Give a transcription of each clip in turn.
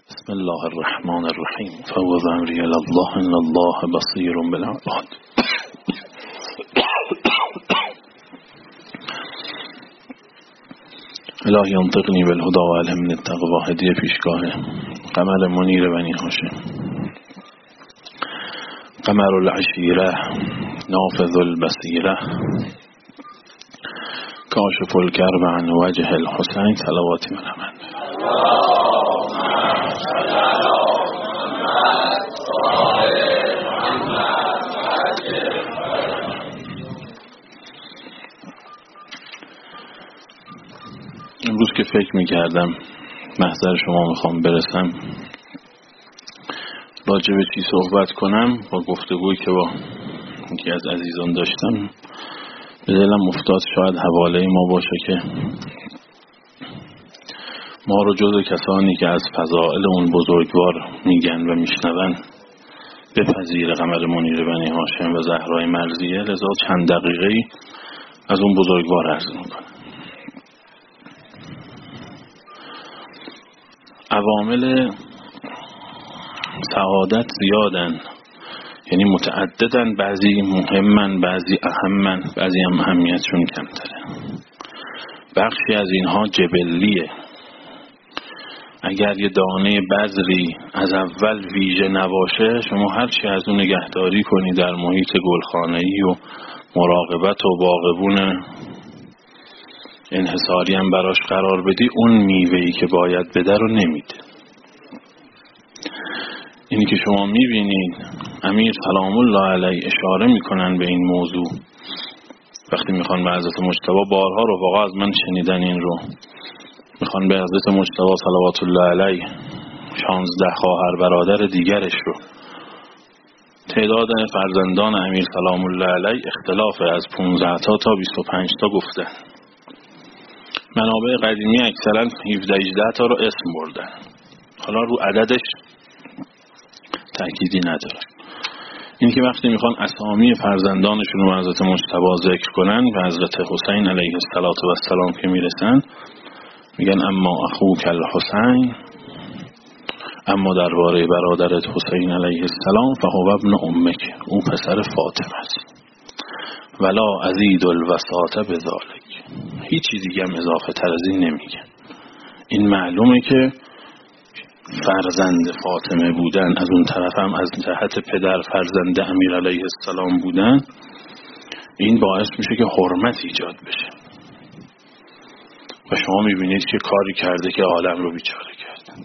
بسم الله الرحمن الرحیم فوض امری الی الله ان الله بصیر بالعباد. الهی انطقنی بالهدی و الهمنی التقوی. هدیه پیشگاه قمر منیر بنی هاشم. قمر العشیره نافذ البصیره کاشف الکرب عن وجه الحسین. صلواتی من من امروز که فکر میکردم محضر شما میخوام برسم راجع به چی صحبت کنم، با گفتگویی که با یکی از عزیزان داشتم به دلم افتاد شاید حواله ما باشه که ما رو جز کسانی که از فضائل اون بزرگوار میگن و میشنون بپذیر قمر منیر بنی هاشم و زهرای مرضیه. لذا چند دقیقه‌ای از اون بزرگوار عرض میکنم. عوامل سعادت زیادن، یعنی متعددن، بعضی مهمن، بعضی اهمن، بعضی هم اهمیتشون کمتره. بخشی از اینها جبلیه. اگر یه دانه بذری از اول ویژه نباشه، شما هرچی از اون نگهداری کنی در محیط گلخانه‌ای و مراقبت و باغبون انحصاری هم براش قرار بدی، اون میوه‌ای که باید بده رو نمیده. اینی که شما میبینید امیر سلام الله علیه اشاره میکنن به این موضوع وقتی میخوان به حضرت مجتبی، بارها رفقا از من شنیدن این رو، میخوان به حضرت مجتبی صلوات الله علیه 16 خواهر برادر دیگرش رو، تعداد فرزندان امیر سلام الله علیه اختلاف از 15 تا 25 تا گفتن. منابع قدیمی اکثرا 17-18 تا رو اسم بردن. حالا رو عددش تأکیدی نداره. این که وقتی میخوان اسامی فرزندانشون رو حضرت مجتبی ذکر کنن و حضرت حسین علیه السلام که میرسن میگن اما اخوک الحسین، اما درباره برادرت حسین علیه السلام فهو ابن امک، او پسر فاطمه است. ولا ازید الوساطه بذالک، هیچی دیگه هم اضافه تر از این نمیگن. این معلومه که فرزند فاطمه بودن، از اون طرف هم از جهت پدر فرزند امیر علیه السلام بودن، این باعث میشه که حرمت ایجاد بشه. و شما میبینید که کاری کرده که عالم رو بیچاره کرده.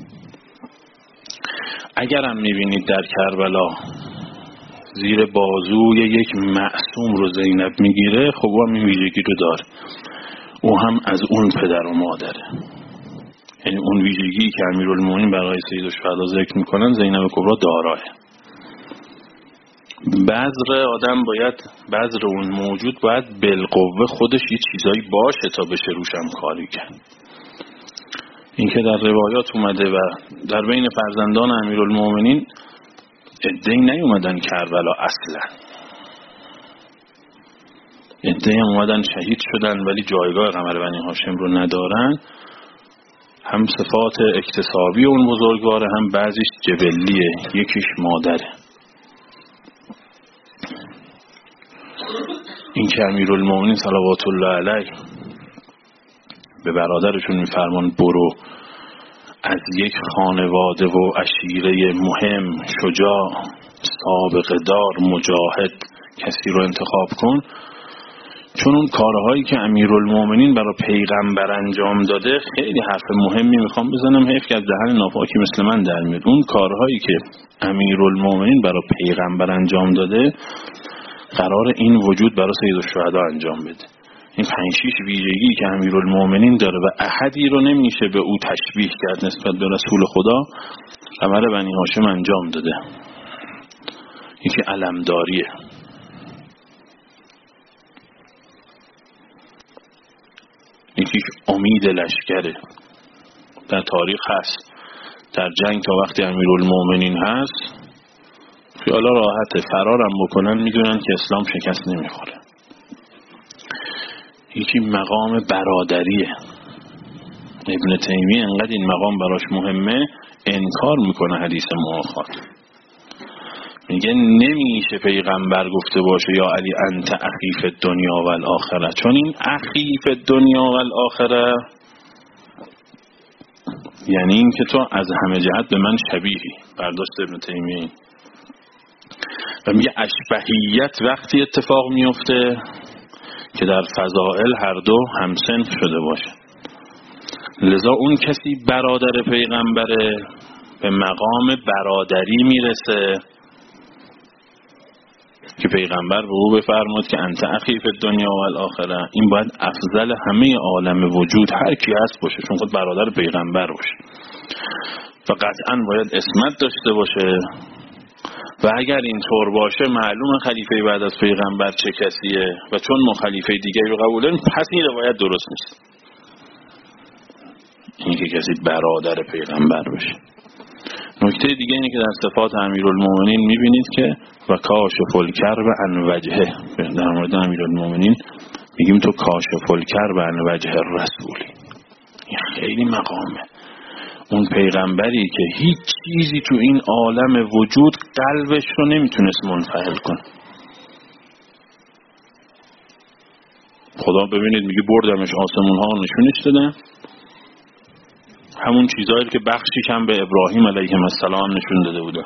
اگرم میبینید در کربلا زیر بازوی یک معصوم رو زینب میگیره، خب هم این ویژگی رو داره، او هم از اون پدر و مادره. یعنی اون ویژگی که امیرالمومنین برای سیدالشهدا ذکر میکنن زینب کبرا داراه. بذر آدم باید، بذر اون موجود باید بالقوه خودش یه چیزایی باشه تا بشه روشم کاری کرد. این که در روایات اومده و در بین فرزندان امیرالمومنین عده‌ای نیومدن کربلا اصلا، عده‌ای هم اومدن شهید شدن ولی جایگاه قمر بنی هاشم رو ندارن. هم صفات اکتسابی اون بزرگواره، هم بعضیش جبلیه، یکیش مادره. این که امیرالمومنین صلوات الله علیه به برادرشون میفرمان برو از یک خانواده و عشیره مهم، شجاع، سابقه دار، مجاهد کسی رو انتخاب کن، چون اون کارهایی که امیرالمومنین برای پیغمبر انجام داده، خیلی حرف مهمی میخوام بزنم، حیف که از دهن ناپاکی مثل من در میاد. اون کارهایی که امیرالمومنین برای پیغمبر انجام داده قرار این وجود برای سیدالشهدا انجام بده. این 5-6 ویژگی که امیرالمومنین داره و احدی رو نمیشه به او تشبیه کرد نسبت به رسول خدا، قمر بنی هاشم انجام داده. یکی علمداریه، یکیش امید لشکره. در تاریخ هست در جنگ تا وقتی امیرالمومنین هست خیالا راحته، فرارم بکنن میدونن که اسلام شکست نمیخوره. یکی مقام برادریه. ابن تیمیه انقدر این مقام براش مهمه، انکار میکنه حدیث مؤاخات. میگه نمیشه پیغمبر گفته باشه یا علی انت اخی فی الدنیا و الاخره، چون این اخی فی الدنیا و الاخره یعنی این که تو از همه جهت به من شبیهی. برداشت ابن تیمیه. و میگه اشبهیت وقتی اتفاق میفته که در فضائل هر دو همسنف شده باشه. لذا اون کسی برادر پیغمبره به مقام برادری میرسه که پیغمبر به او بفرمود که انت اخی فی الدنیا و الاخره. این باید افضل همه عالم وجود هر کی هست باشه، چون خود برادر پیغمبر باشه و قطعا باید اسمت داشته باشه. و اگر اینطور باشه معلوم خلیفه بعد از پیغمبر چه کسیه و چون ما خلیفه دیگری رو قبول داریم پس این روایت درست نیست، این که کسی برادر پیغمبر باشه. نکته دیگه اینه که در صفات امیرالمومنین میبینید که و کاشف الکرب عن وجهه. در مورد امیرالمومنین میگیم تو کاشف الکرب عن وجه الرسولی. این خیلی مقامه. اون پیغمبری که هیچ چیزی تو این عالم وجود قلبش رو نمیتونست منفعل کنه. خدا ببینید میگه بردمش آسمون ها نشونش دادم، همون چیزایی که بخشیش هم به ابراهیم علیه السلام نشون داده بوده.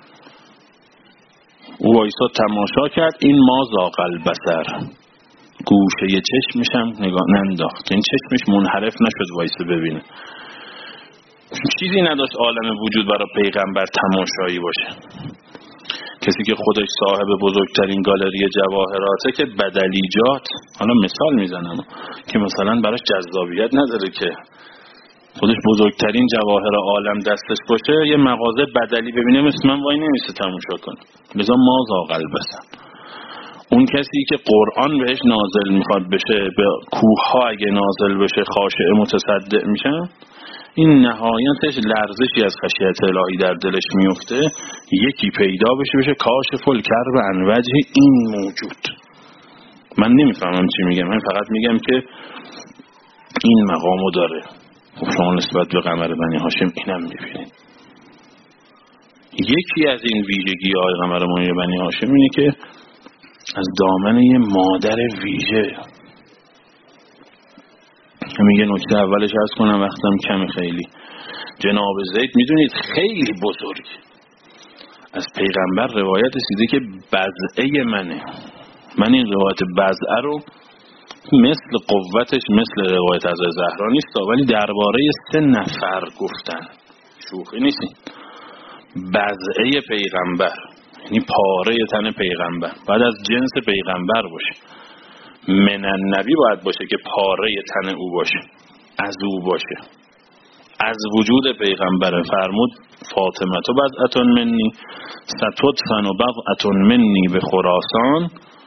او وایسا تماشا کرد، این ما زاغ البصر، گوشه چشمش هم نگاه ننداخت، این چشمش منحرف نشد وایسا ببینه. چیزی نداشت عالم وجود برای پیغمبر تماشایی باشه. کسی که خودش صاحب بزرگترین گالری جواهراته که بدلیجات، حالا مثال میزنم که مثلا براش جذابیت نداره که خودش بزرگترین جواهر عالم دستش باشه، یه مغازه بدلی ببینه مثل من وای نمیسته تماشا کنه. لذا ما زاغ البصر. اون کسی که قرآن بهش نازل میخواد بشه، به کوه ها اگه نازل بشه خاشع متصدع میشن، این نهایتش لرزشی از خشیت الهی در دلش میفته، یکی پیدا بشه کاشف الکرب عن وجه این موجود. من نمیفهمم چی میگم، من فقط میگم که این مقامو داره. شما نسبت به قمر بنی هاشم اینم میبینید. یکی از این ویژگی های قمر بنی هاشم اینه که از دامن یه مادر ویژه. میگه نکته اولش عرض کنم وقتم کم، خیلی جناب زید میدونید خیلی بزرگ از پیغمبر روایت رسیده که بضعه منه. من این روایت بضعه رو مثل قوتش مثل روایت از زهرا نیست، ولی درباره 3 نفر گفتن، شوخی نیست. بضعه پیغمبر یعنی پاره تن پیغمبر بعد از جنس پیغمبر باشه. من النبی باید باشه که پاره تن او باشه، از او باشه، از وجود پیغمبر. فرمود فاطمه تو بضعة منی ستدفن بضعة منی به خراسان.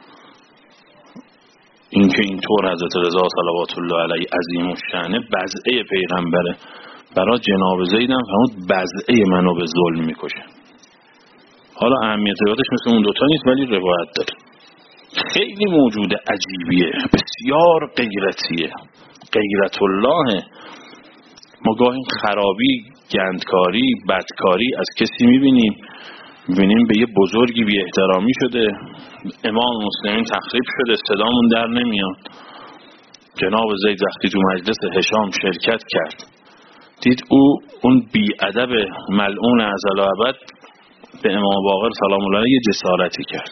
این که اینطور حضرت رضا صلوات الله علیه عظیم الشأن بضعه پیغمبره، برای جناب زیدم فرمود بضعه منو به ظلم میکشه. حالا اهمیت روایتش مثل اون دوتا نیست ولی روایت داره. خیلی موجود عجیبیه، بسیار غیرتیه، غیرت الله. ما گاهی خرابی، گندکاری، بدکاری از کسی میبینیم به یه بزرگی بی احترامی شده، امام مسلمین تخریب شده، صدامون در نمیاد. جناب زید وقتی تو مجلس هشام شرکت کرد، دید اون بی ادب ملعون ازل و ابد به امام باقر سلام الله علیه جسارتی کرد.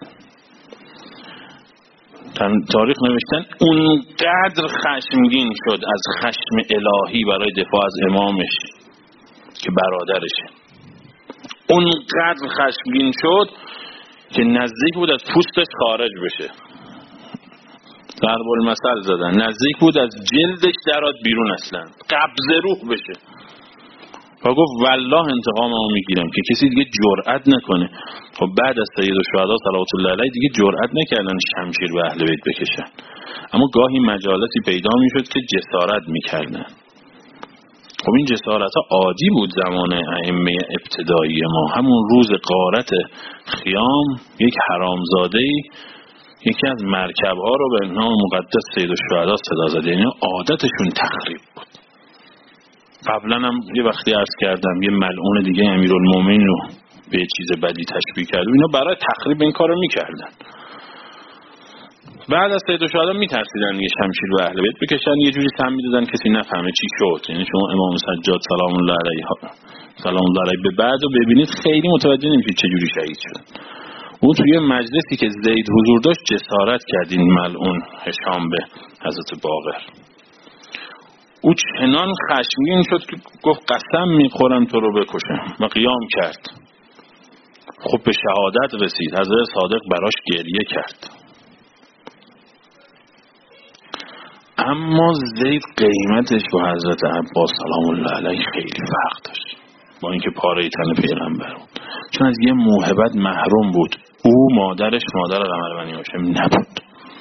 تاریخ نوشتن اونقدر خشمگین شد از خشم الهی برای دفاع از امامش که برادرشه، اونقدر خشمگین شد که نزدیک بود از پوستش خارج بشه. ضرب المثل زدن، نزدیک بود از جلدش درات بیرون، اصلا قبض روح بشه. و گفت والله انتقاممو میگیرم که کسی دیگه جرئت نکنه. خب بعد از سید الشهدا صلوات الله علیه دیگه جرئت نکردن شمشیر به اهل بیت بکشن، اما گاهی مجالسی پیدا میشد که جسارت میکردن. خب این جسارت ها عادی بود زمان ائمه ابتدایی ما. همون روز غارت خیام یک حرامزاده‌ای یکی از مرکب‌ها رو به نام مقدس سید الشهدا صدا زد، یعنی عادتشون تخریب بود. قبلا هم یه وقتی عرض کردم یه ملعون دیگه امیرالمومنین رو به چیز بدی تشبیه کرد. اینا برای تخریب این کارو میکردن. بعد از سید الشهدا میترسیدن یه شمشیر به اهل بیت بکشن، یه جوری سم میدادن کسی نفهمه چی شد. یعنی شما امام سجاد سلام الله علیه به بعد رو ببینید خیلی متوجه نمیشید چه جوری شهید شد. اون توی مجلسی که زید حضور داشت جسارت کرد این ملعون هشام به حضرت باقر. او چنان خشمگین شد که گفت قسم میخورم تو رو بکشم و قیام کرد. خب به شهادت رسید. حضرت صادق براش گریه کرد. اما زید قیمتش با حضرت عباس سلام الله علیه خیلی فرق داشت، با اینکه پاره تن پیغمبر بود، چون از یه موهبت محروم بود. او مادرش مادر قمر بنی هاشم نبود.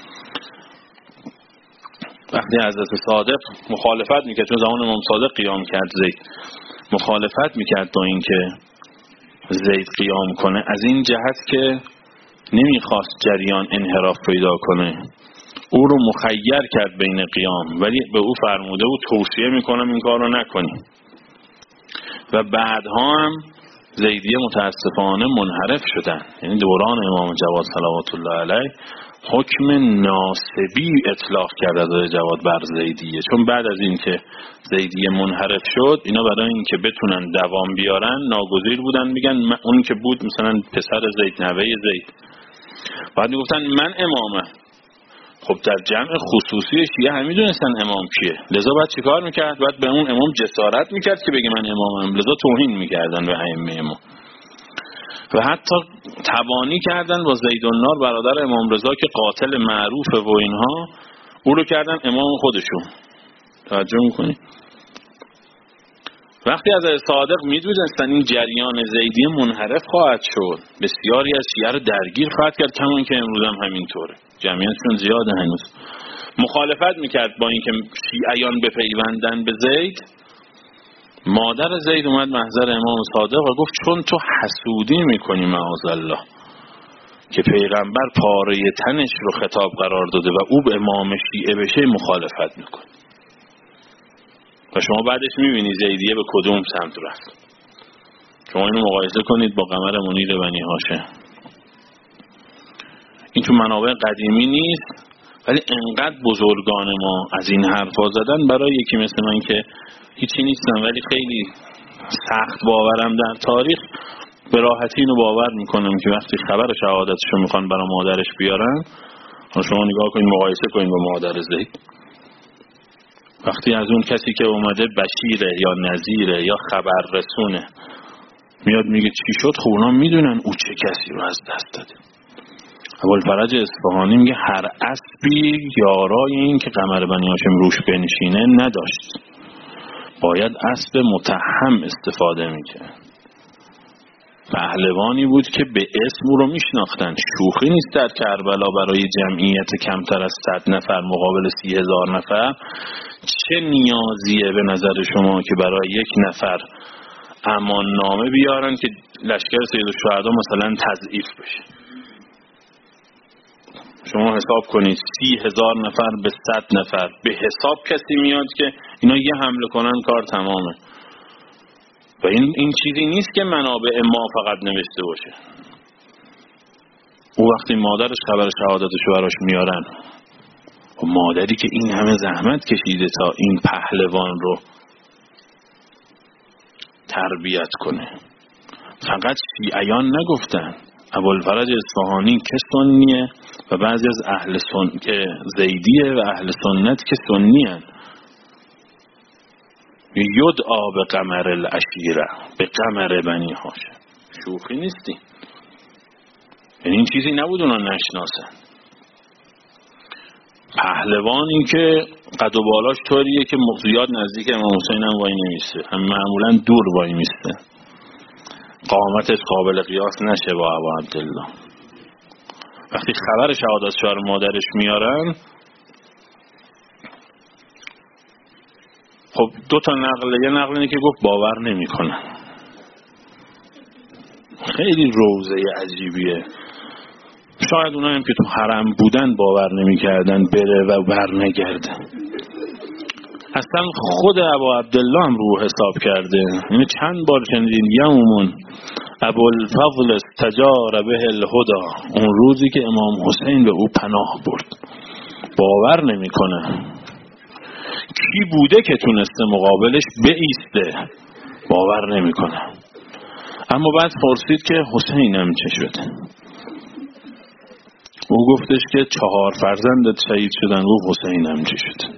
وقتی حضرت صادق مخالفت میکرد، چون زمان امام صادق قیام کرد، زید مخالفت میکرد با اینکه زید قیام کنه، از این جهت که نمیخواست جریان انحراف پیدا کنه. او رو مخیر کرد بین قیام، ولی به او فرموده بود توصیه میکنم این کار رو نکنی. و بعدها هم زیدیه متاسفانه منحرف شدن. یعنی دوران امام جواد صلوات الله علیه حکم ناسبی اطلاق کرد از جواد بر زیدیه، چون بعد از این که زیدیه منحرف شد، اینا برای این که بتونن دوام بیارن ناگزیر بودن میگن اون که بود مثلا پسر زید، نوه زید، بعد میگفتن من امامم. خب در جمع خصوصی شیعه هم میدونستن امام کیه، لذا باید چیکار میکرد؟ باید به اون امام جسارت میکرد که بگه من امامم، لذا توهین میکردن به ائمه امام. و حتی تبانی کردن با زیدالنار برادر امام رضا که قاتل معروفه و اینها، او رو کردن امام خودشون. توجه میکنی؟ وقتی از صادق میدونستن این جریان زیدی منحرف خواهد شد، بسیاری از شیعه رو درگیر خواهد کرد، کمان که امروز هم همینطوره، جمعیتشون زیاده هنوز. مخالفت میکرد با اینکه شیعیان بپیوندن به زید. مادر زید اومد محضر امام صادق و گفت چون تو حسودی میکنی معاذالله که پیغمبر پاره تنش رو خطاب قرار داده و او به امام شیعه بشه، مخالفت میکنی. و شما بعدش میبینی زیدیه به کدوم سمت رفت. شما اینو مقایسه کنید با قمر منیر بنی هاشم. این تو منابع قدیمی نیست، ولی انقدر بزرگان ما از این حرفا زدن برای یکی مثل من که هیچی نیستن ولی خیلی سخت باورم در تاریخ، به راحتی اینو باور میکنم که وقتی خبر شهادتشو میخوان برای مادرش بیارن، شما نگاه کنید مقایسه کنید با مادر زید. وقتی از اون کسی که اومده بشیره یا نذیره یا خبر رسونه میاد میگه چی شد، خب اونا میدونن او چه کسی رو از دست داده. ابوالفرج اصفهانی میگه هر اسبی یارای این که قمر بنی هاشم روش بنشینه نداشت، باید اسب متهم استفاده میکرد. پهلوانی بود که به اسم او رو میشناختن. شوخی نیست در کربلا برای جمعیت کمتر از 100 نفر مقابل 30,000 نفر. چه نیازیه به نظر شما که برای یک نفر امان نامه بیارن که لشکر سید الشهدا مثلا تضعیف بشه؟ شما حساب کنید 30,000 نفر به 100 نفر به حساب کسی میاد که اینا یه حمله کنن کار تمامه. و این چیزی نیست که منابع ما فقط نوشته باشه. او وقتی مادرش خبر شهادتش براش میارن، و مادری که این همه زحمت کشیده تا این پهلوان رو تربیت کنه، فقط شیعیان نگفتن. ابوالفرج اصفهانی که سنیه و بعضی از اهل که زیدیه و اهل سنت که سنیه. یدعا به قمر العشیره، به قمر بنی هاشم. شوخی نیستی. یعنی این چیزی نبود اونا نشناسن. پهلوانی که قد و بالاش طوریه که زیاد نزدیک امام حسین هم وای نمیسته، هم معمولا دور وای میسته، قامتش قابل قیاس نشه با ابا عبدالله. وقتی خبر شهادت شوهر مادرش میارن، خب دو تا نقل، یه نقل اینه که گفت باور نمی کنن. خیلی روزه عجیبیه. شاید اونایی هم که تو حرم بودن باور نمی کردن بره و بر نگرده. اصلا خود ابا عبدالله هم رو حساب کرده. یعنی چند بار شنیدین یومون ابوالفضل استجار به الهدی، اون روزی که امام حسین به او پناه برد. باور نمیکنه کی بوده که تونسته مقابلش بایسته، باور نمیکنه. اما بعد پرسید که حسینم چه شده؟ او گفتش که 4 فرزندت شهید شدن. گفت حسینم چه شده؟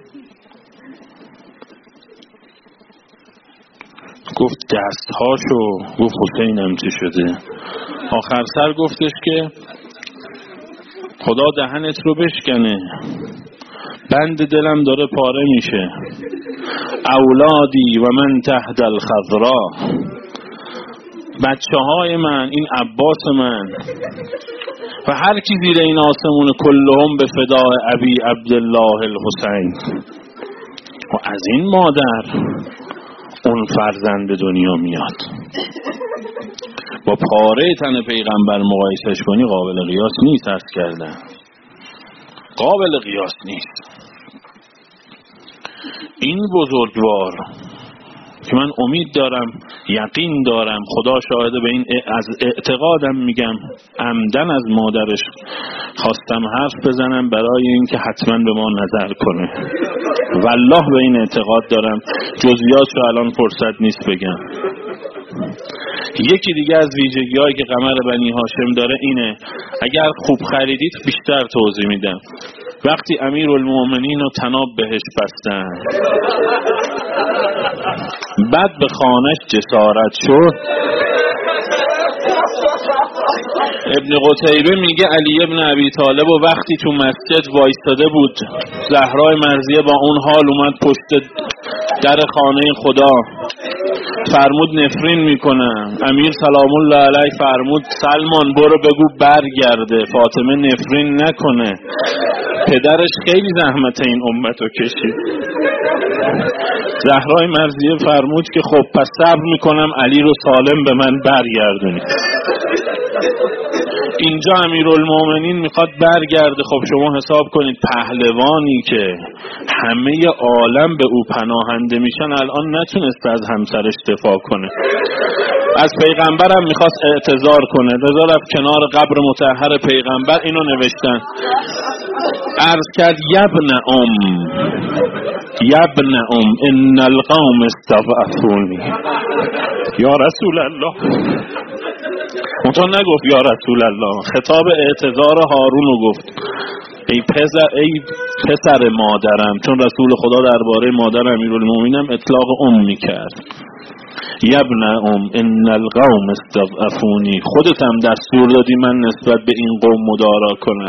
گفت دستهاشو. گفت حسینم چه شده؟ آخر سر گفتش که خدا دهنت رو بشکنه، بند دلم داره پاره میشه، اولادی و من تحت الخضرا، بچه های من، این عباس من و هر کی زیر این آسمون کلهم به فداء ابی عبدالله الحسین. و از این مادر اون فرزند به دنیا میاد. با پاره تن پیغمبر مقایسش کنی قابل قیاس نیست. عرض کردن قابل قیاس نیست. این بزرگوار که من امید دارم، یقین دارم، خدا شاهده به این از اعتقادم میگم، عمدن از مادرش خواستم حرف بزنم برای اینکه حتما به ما نظر کنه. والله به این اعتقاد دارم. جزئیات رو الان فرصت نیست بگم. یکی دیگه از ویژگی‌هایی که قمر بنی هاشم داره اینه، اگر خوب خریدید بیشتر توضیح میدم. وقتی امیرالمومنین رو طناب بهش بستن، بعد به خانش جسارت شد. ابن قتیبه میگه علی ابن ابی طالب و وقتی تو مسجد وایستاده بود، زهرای مرضیه با اون حال اومد پشت در خانه خدا، فرمود نفرین میکنم. امیر سلام الله علیه فرمود سلمان برو بگو برگرده، فاطمه نفرین نکنه. پدرش خیلی زحمت این امتو کشید. زهرای مرضیه فرمود که خب پس صبر میکنم علی رو سالم به من برگردونید. اینجا امیرالمومنین میخواد برگرده. خب شما حساب کنید پهلوانی که همه عالم به او پناهنده میشن الان نتونسته از همسرش دفاع کنه. از پیغمبرم میخواست اعتذار کنه، رضا رفت کنار قبر مطهر پیغمبر اینو نوشتن، عرض کرد یبن ان القوم استضعفونی یا رسول الله. اونطور نگفت یا رسول الله، خطاب اعتذار هارون رو گفت ای پسر مادرم، چون رسول خدا درباره مادر امیرالمومنین اطلاق میکرد. یبن ان القوم استضعفونی، خودت هم دستور دادی من نسبت به این قوم مدارا کنم.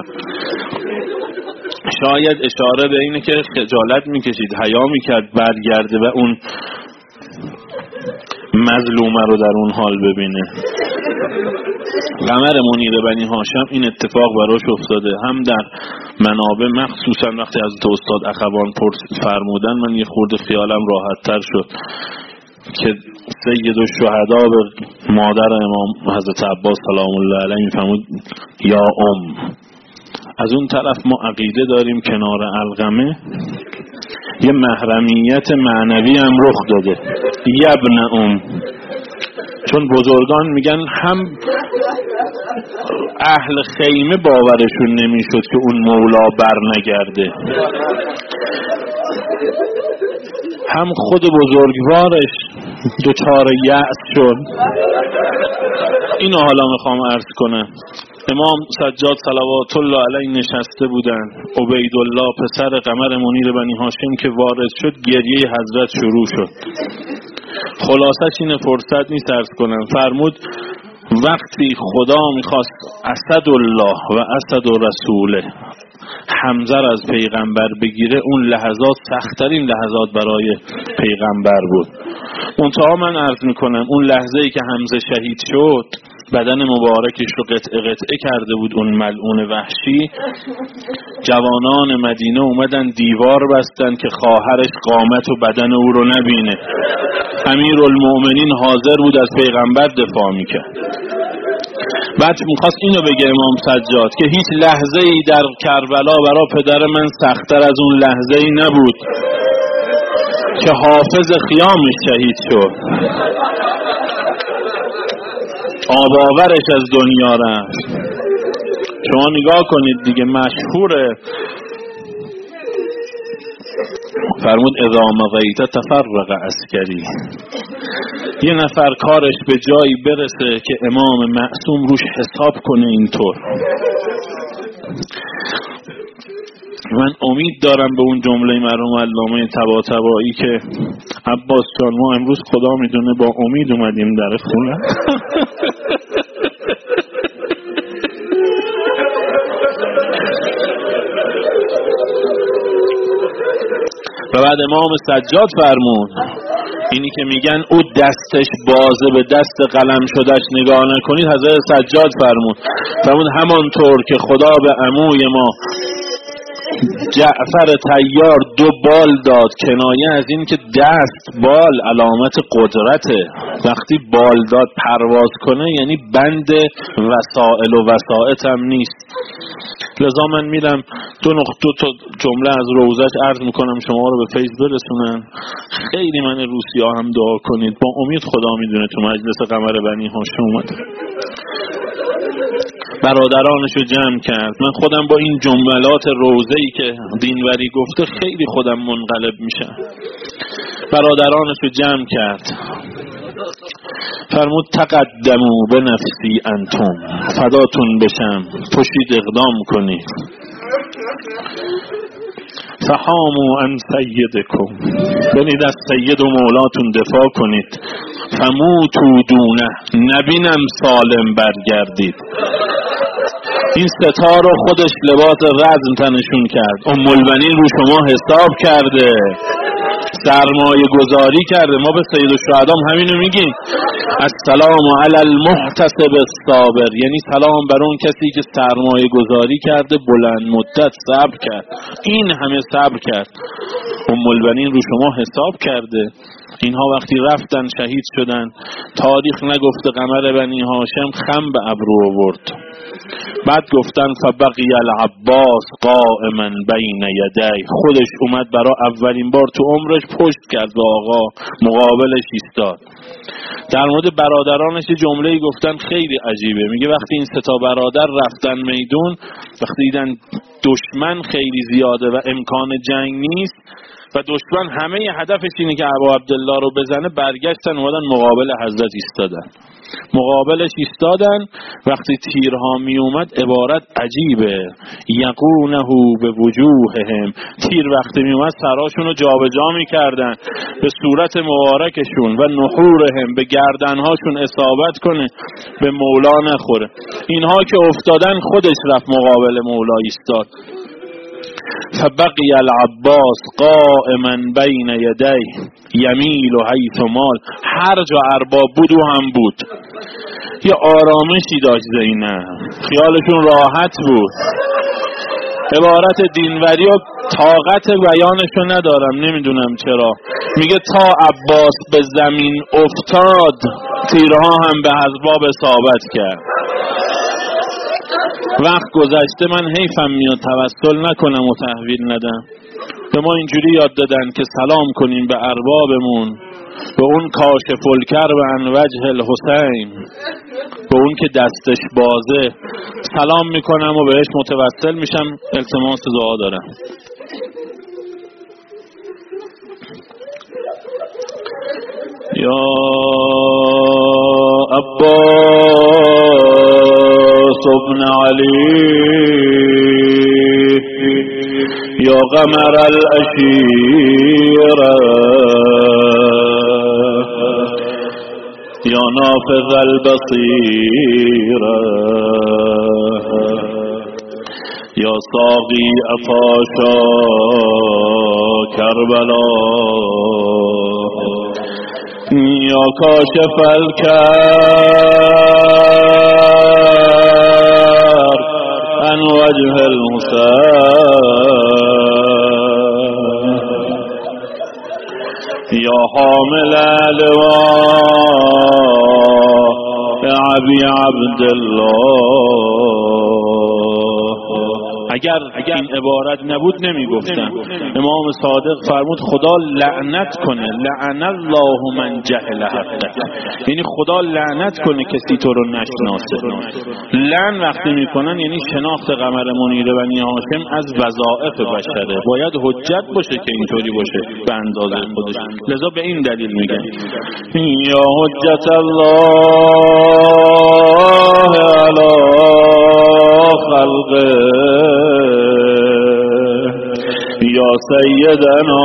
شاید اشاره به اینه که خجالت میکشید، حیا میکرد برگرده و اون مظلومه رو در اون حال ببینه. قمر منیر بنی هاشم این اتفاق براش افتاده، هم در منابع مخصوصا وقتی از استاد اخوان فرمودن من یه خورده خیالم راحت تر شد که سید الشهدا به مادر امام حضرت عباس سلام الله علیه میفرمود یا از اون طرف ما عقیده داریم کنار علقمه یه محرمیت معنوی هم رخ داده، یبن چون بزرگان میگن هم اهل خیمه باورشون نمیشد که اون مولا بر نگرده، هم خود بزرگوارش دچار یأس شد. اینو حالا میخوام عرض کنم. امام سجاد صلوات الله علیه نشسته بودن، عبیدالله پسر قمر منیر بنی هاشم که وارد شد گریه حضرت شروع شد. خلاصش اینه، فرصت نیست عرض کنم. فرمود وقتی خدا میخواست اسدالله و اسد رسوله حمزه از پیغمبر بگیره، اون لحظات سخت‌ترین لحظات برای پیغمبر بود. منتها من عرض میکنم اون لحظه‌ای که حمزه شهید شد، بدن مبارکش رو قطعه قطعه کرده بود اون ملعون وحشی. جوانان مدینه اومدن دیوار بستن که خواهرش قامت و بدن او رو نبینه. امیرالمومنین حاضر بود از پیغمبر دفاع میکرد. بعد میخواست اینو بگه امام سجاد که هیچ لحظه ای در کربلا برای پدر من سخت‌تر از اون لحظه ای نبود که حافظ خیامش شهید شد، آباورش از دنیا رفت. شما نگاه کنید دیگه، مشهوره، فرمود اذا مضیت تفرق عسکری. یه نفر کارش به جایی برسه که امام معصوم روش حساب کنه اینطور. من امید دارم به اون جمله مرحوم علامه طباطبایی که عباس جان ما امروز خدا میدونه با امید اومدیم در خونه. و بعد امام سجاد فرمود اینی که میگن او دستش بازه به دست قلم شدش نگاه نکنید، حضرت سجاد فرمود همانطور که خدا به عموی ما جعفر طیار 2 بال داد، کنایه از این که دست بال علامت قدرته، وقتی بال داد پرواز کنه یعنی بند وسائل و وسائط هم نیست. لذا من میرم 2 تا جمله از روزش عرض میکنم شما رو به فیض برسونن. خیلی من روسیا هم دعا کنید، با امید خدا میدونه تو مجلس قمر بنی هاشم اومده برادرانشو جمع کرد. من خودم با این جملات روزه‌ای که دینوری گفته خیلی خودم منقلب میشم. برادرانشو جمع کرد، فرمود تقدموا به نفسی انتم، فداتون بشم، پشید اقدام کنید. فحاموا عن سیدکم، بنید از سید و مولاتون دفاع کنید. فموتوا دونه، نبینم سالم برگردید. این ستا رو خودش لباس رزم تنشون کرد. ام البنین رو شما حساب کرده، سرمایه گذاری کرده. ما به سید الشهدام همینو میگیم، السلام علی المحتسب الصابر، یعنی سلام بر اون کسی که سرمایه گذاری کرده، بلند مدت صبر کرد. این همه صبر کرد. ام البنین رو شما حساب کرده. اینها وقتی رفتن شهید شدن، تاریخ نگفته قمر بنی هاشم خم به ابرو آورد. بعد گفتن فبقی العباس قائما بین یدی، خودش اومد برای اولین بار تو عمرش پشت کرد به آقا، مقابلش ایستاد. در مورد برادرانش جمله‌ای گفتن خیلی عجیبه. میگه وقتی این 3 تا برادر رفتن میدون، وقتی دیدن دشمن خیلی زیاده و امکان جنگ نیست و دشمن همه هدفش اینه که ابا عبدالله رو بزنه، برگشتن اومدن مقابل حضرت ایستادن. مقابلش ایستادن. وقتی تیرها می اومد عبارت عجیبه، یقونه به وجوههم، تیر وقتی می اومد سراشون رو جابجا می کردن به صورت مبارکشون و نحورهم، به گردنهاشون اصابت کنه به مولا نخوره. اینها که افتادن خودش رفت مقابل مولا ایستاد. فبقی العباس قائما بین یدی یمیل و حیث مال، هر جا ارباب بود و هم بود. یه آرامشی داشت زینب، خیالشون راحت بود. عبارت دینوری و طاقت بیانشو ندارم، نمیدونم چرا. میگه تا عباس به زمین افتاد، تیرها هم به حضباب اصابت کرد. وقت گذشته من حیفم میاد توسل نکنم و تحویل ندم. به ما اینجوری یاد دادن که سلام کنیم به اربابمون، به اون کاشف الکرب عن وجه الحسین، به اون که دستش بازه. سلام میکنم و بهش متوسل میشم. التماس دعا دارم. یا عباس ابن علی، یا قمر الاشیر، یا نافذ البصیر، یا ساقی افاشا کربلا، یا کاشف الکرب عن وجه الحسین، یا حامل لواء ابی عبدالله. اگر این عبارت نبود نمیگفتن. امام صادق فرمود خدا لعنت کنه، لعن الله من جهل حقه، یعنی خدا لعنت کنه کسی تو رو نشناسه. لعن وقتی میکنن یعنی شناخت قمر منیر بنی هاشم از وظائف بشره، باید حجت باشه که اینطوری باشه به اندازه خودش. لذا به این دلیل میگن یا حجت الله علی خلقه یا سیدنا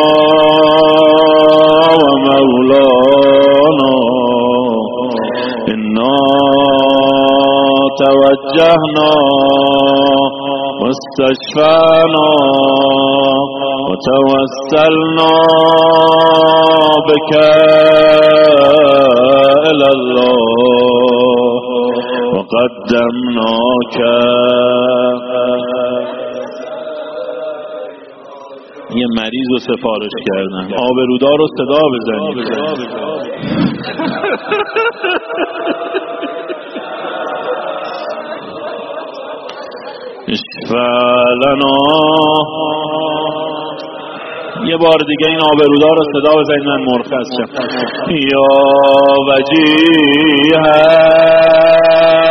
و مولانا انا توجهنا واستشفعنا وتوسلنا بك إلى الله وقدمناك. یه مریض رو سفارش کردن، آبرودار رو صدا بزنید. اشفع لنا. یه بار دیگه این آبرودار رو صدا بزنید من مرخص شم. یا وجیه